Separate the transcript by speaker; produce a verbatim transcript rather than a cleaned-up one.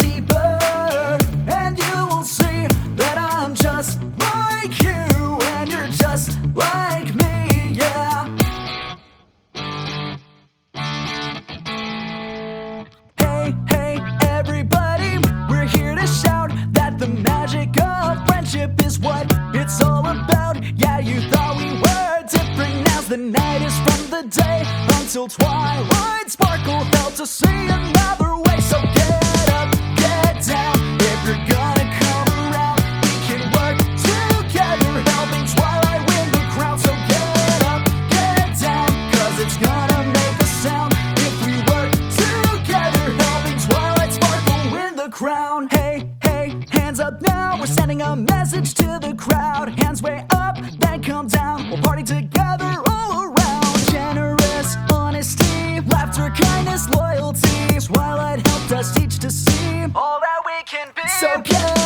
Speaker 1: deeper, and you will see that I'm just like you, and you're just like me, yeah. Hey, hey, everybody, we're here to shout that the magic of friendship is what it's all about. Yeah, you thought we were different as the night is from the day, until twilight sparkle fell to see another way. So get up, get down, if you're gonna come around, we can work together, helping Twilight win the crown. So get up, get down, cause it's gonna make a sound if we work together, helping Twilight Sparkle win the crown. Hey, hey, hands up now, we're sending a message to the crowd. Hands way up, then come down, we'll party together all around. Generous, honesty, laughter, kindness, loyalty. Twilight helped us teach to see all that we can be. So get